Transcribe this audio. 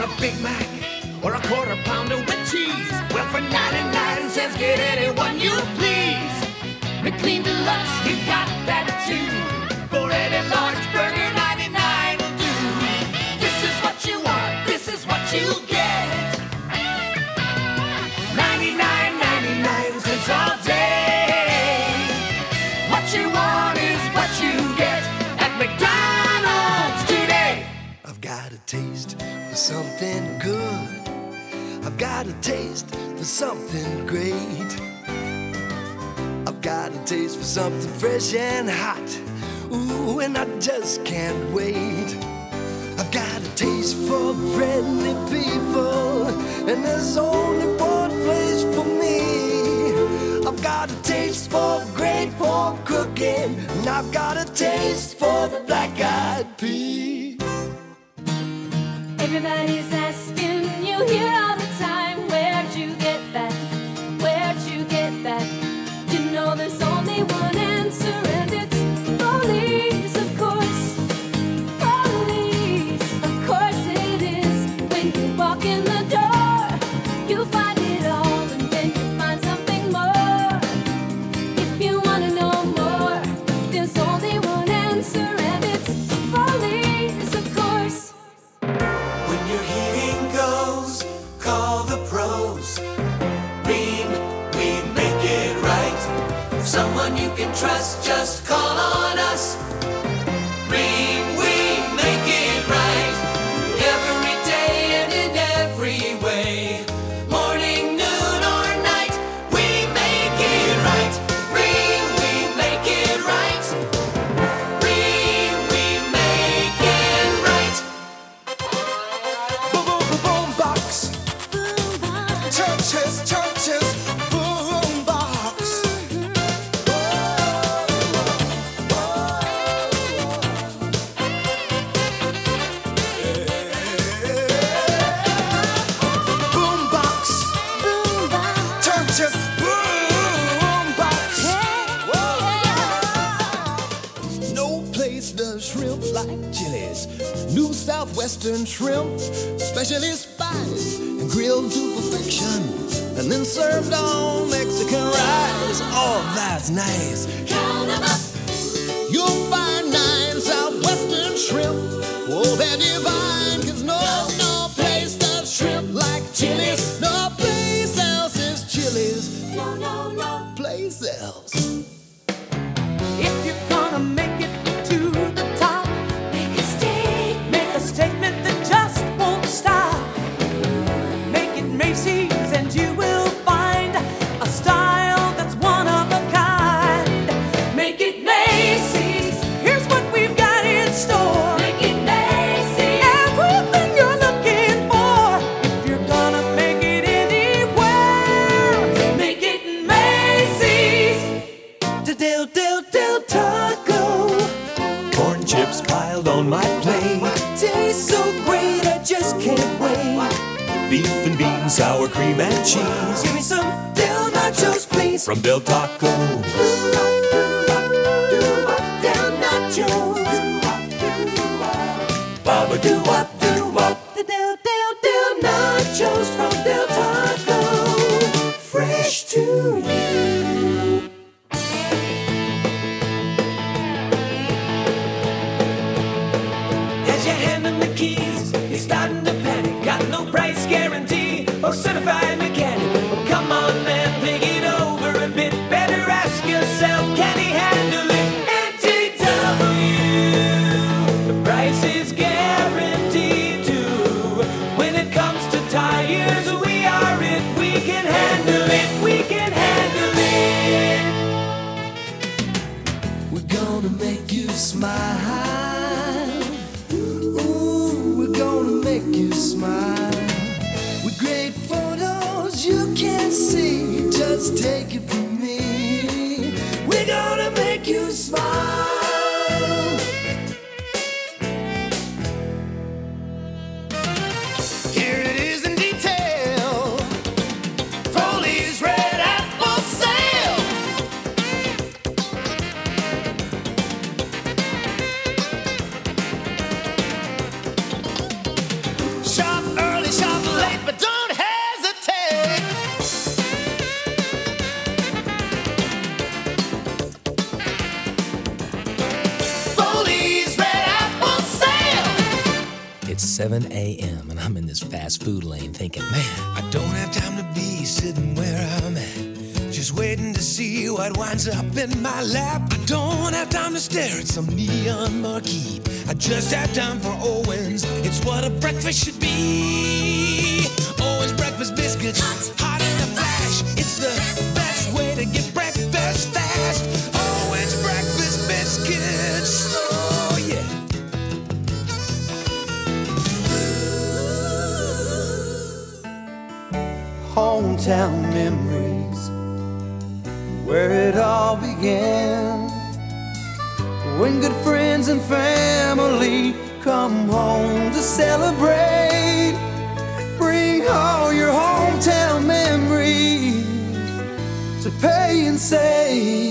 a Big Mac or a quarter pounder with cheese? Well, for 99 cents, get anyone you please. McLean Deluxe, you got that too. For any large burger, 99 will do. This is what you want, this is what you get. 99 cents all day. What you want is what you get at McDonald's today. I've got a taste for something good. I've got a taste for something great. I've got a taste for something fresh and hot. Ooh, and I just can't wait. I've got a taste for friendly people, and there's only one place for me. I've got a taste for great home cooking, and I've got a taste for the black-eyed peas. Everybody's asking you here all the time, where'd you get that? Where'd you get that? You know there's only one answer, and it's Follies, of course. Follies, of course it is. When you walk in the door, you find it all, and then you find something more. If you wanna know more, there's only one answer, and it's Follies, of course. When your heating goes, call the pros. Beam, we make it right. Someone you can trust, just call on us. Beam, we make it right. Every day and in every way. Morning, noon, or night, we make it right. Beam, we make it right. Beam, we make it right. Boom box, churches, boom box. Boom box, churches, boom box. No place does shrimp like Chili's. New Southwestern shrimp, specially spiced and grilled to perfection, and then served on Mexican rice. Oh, that's nice. Count 'em up. You'll find 9 Southwestern shrimp. Oh, they're divine, 'cause no place does shrimp like Chili's. No place else is Chili's. No. Place else. If you're gonna make it to the top, make a statement that just won't stop. Make it Macy's and you will find a style that's one of a kind. Make it Macy's, here's what we've got in store. Make it Macy's. Everything you're looking for. If you're gonna make it anywhere, make it Macy's. Dill taco. Corn chips piled on my plate. Tastes so great, I just can't wait. Beef and beans, sour cream and cheese. Give me some Del Nachos, please. From Del Taco. Del Nachos. Baba doo wop doo wop. The Del Nachos from Del Taco. Fresh to you. As you're handing the keys, you're starting to panic. Got no price guarantee or certified mechanic. Well, come on, man, think it over a bit. Better ask yourself, can he handle it? NTW, the price is guaranteed. 7 a.m. and I'm in this fast food lane thinking, man, I don't have time to be sitting where I'm at, just waiting to see what winds up in my lap. I don't have time to stare at some neon marquee. I just have time for Owens. It's what a breakfast should be. Owens breakfast biscuits, hot in a flash. It's the best way to get breakfast fast. Owens breakfast biscuits. Oh yeah. Hometown memories, where it all began. When good friends and family come home to celebrate, bring all your hometown memories to pay and save.